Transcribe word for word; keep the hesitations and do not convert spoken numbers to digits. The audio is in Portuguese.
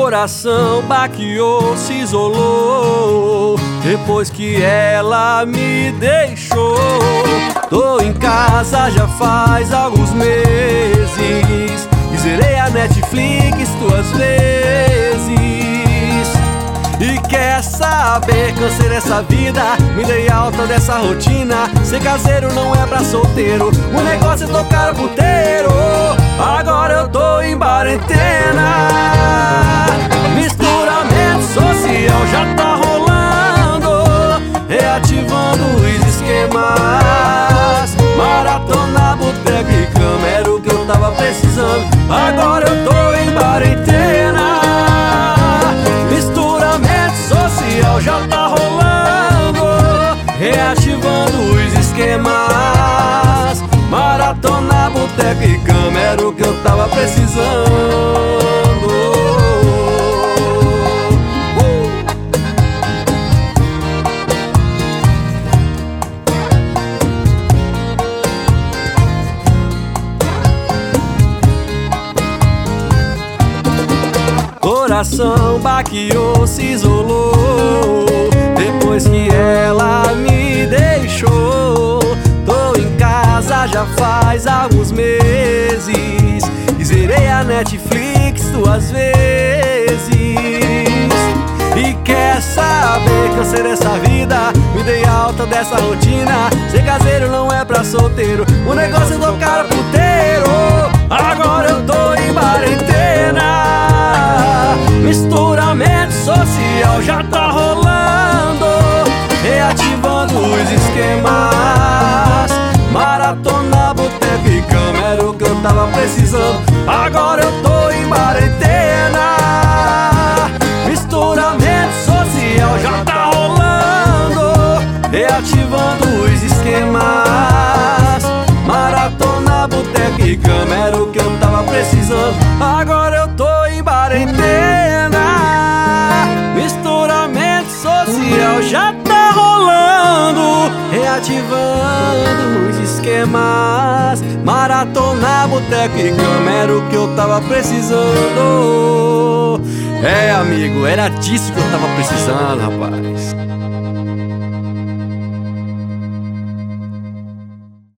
Coração baqueou, se isolou depois que ela me deixou. Tô em casa já faz alguns meses e zerei a Netflix duas vezes. E quer saber, cansei dessa vida, me dei alta dessa rotina. Ser caseiro não é pra solteiro, o negócio é tocar puteiro. Agora eu tô em quarentena, misturamento social já tá rolando, reativando os esquemas. Maratona, boteco e cama era o que eu tava precisando. Agora eu tô em quarentena, misturamento social já tá rolando, reativando os esquemas. Maratona, boteco e cama era o que eu tava precisando. Coração baqueou, se isolou depois que ela me deixou. Tô em casa já faz alguns meses e zerei a Netflix duas vezes. E quer saber, cansei dessa vida, me dei alta dessa rotina. Ser caseiro não é pra solteiro, o negócio é tocar puteiro. Agora eu tô em quarentena, misturamento social já tá rolando, reativando os esquemas. Maratona, boteco e cama era o que eu tava precisando. Agora eu tô em quarentena, misturamento social já tá rolando, reativando os esquemas. Maratona, boteco e cama era o que eu tava precisando. Agora eu tô em quarentena, misturamento social já tá rolando, reativando os esquemas. Maratona, boteco e cama era o que eu tava precisando. É, amigo, era disso que eu tava precisando, rapaz.